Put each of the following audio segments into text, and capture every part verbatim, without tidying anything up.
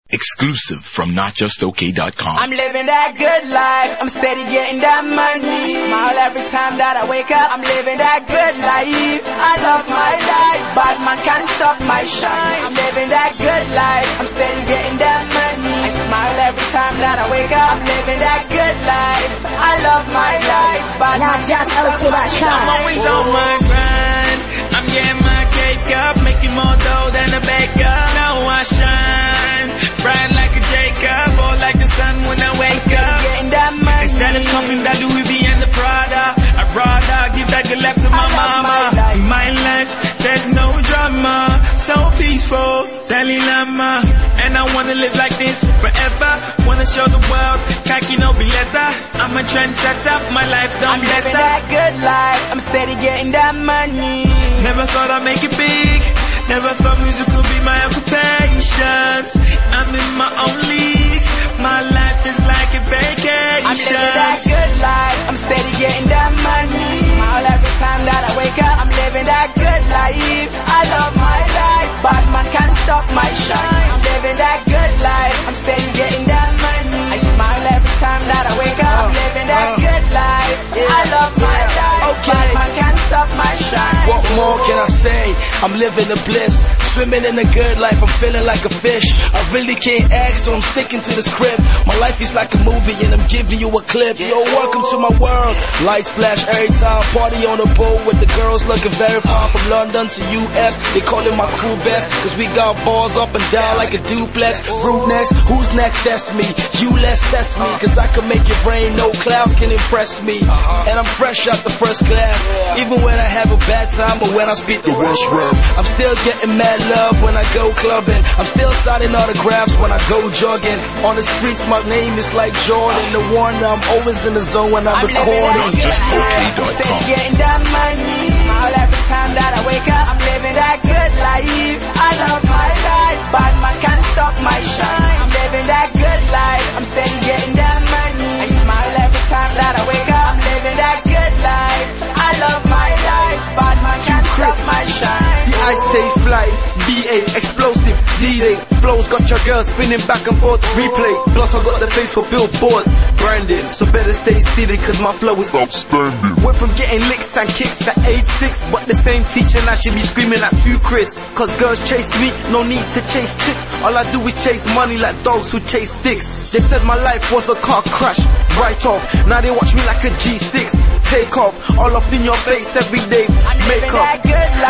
Exclusive from not just okay dot com. I'm living that good life. I'm steady getting that money. Smile every time that I wake up. I'm living that good life. I love my life. Bad man can't stop my shine. I'm living that good life. I'm steady getting that money. I smile every time that I wake up. I'm living that good life. I love my life. Bad man can't stop my shine. I'm always on my grind. I'm getting my cake up, making more dough than a baker. Now I shine. Bright like a Jacob, or like the sun when I wake up. Instead of coming that Louis V and the Prada, I'd rather give that good life to my mama. In my life, there's no drama, so peaceful, Dalai Lama. And I wanna live like this forever. Wanna show the world, khaki no bileta. I'm a trendsetter, my life done better. I'm living that good life, I'm steady getting that money. Never thought I'd make it big. Never thought music could be my occupation. I'm in my own league. My life is like a vacation. I'm living that good life. I'm steady getting that money. Smile every time that I wake up. I'm living that good life. I love my life. Bad man can't stop my shine. I'm living that good life. I'm steady getting that money. I smile every time that I wake up. I'm living that good life. I love my life. Bad man can't stop my shine. What more can I say? I'm living the bliss. Swimming in a good life, I'm feeling like a fish. I really can't act, so I'm sticking to the script. My life is like a movie and I'm giving you a clip. Yo, welcome to my world. Lights flash every time, party on the boat with the girls looking very fine. From London to U S, they calling my crew best. Cause we got balls up and down like a duplex. Rude next, who's next? That's me. You less, that's me. Cause I can make it rain, no clouds can impress me. And I'm fresh out the first class. Even when I have a bad time or when I speak the worst rap, I'm still getting mad love when I go clubbing. I'm still signing autographs when I go jogging. On the streets, my name is like Jordan. The one I'm always in the zone when I'm, I'm recording. just okay dot com. Getting that money. Smile every time that I wake up. I'm living that good life. I love my life. Bad man can't stop my shine. I'm living that good life. I'm steady getting that money. I smile every time that I wake up. I'm living that good life. I love my life. Bad man can't stop my shine. I stay fly, B A, explosive, D-Day. Flows got your girl spinning back and forth, replay. Plus I got the face for billboards, branding. So better stay seated cause my flow is outstanding. Went from getting licks and kicks at age six, but the same teaching I should be screaming at you, Chris. Cause girls chase me, no need to chase chicks. All I do is chase money like dogs who chase sticks. They said my life was a car crash, right off. Now they watch me like a G six. Take off, all up in your face every day. Make up,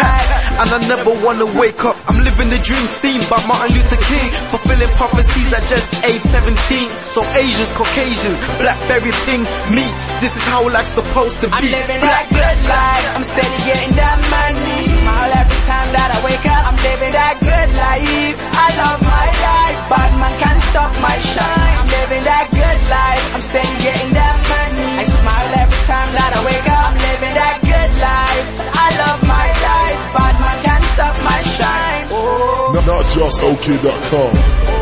and I never wanna wake up. I'm living the dream seen by Martin Luther King, fulfilling prophecies at just age seventeen. So Asians, Caucasians, black everything, me. This is how life's supposed to be. I'm living that good life. I'm steady getting that money. Smile every time that I wake up. I'm living that good life. I love my life. Bad man can't stop my shine. I'm living that good life. I'm steady getting that money. I smile every time that I wake up. I'm living that good life. I love my life. Bad man can't stop my shine. Oh. not just okay dot com.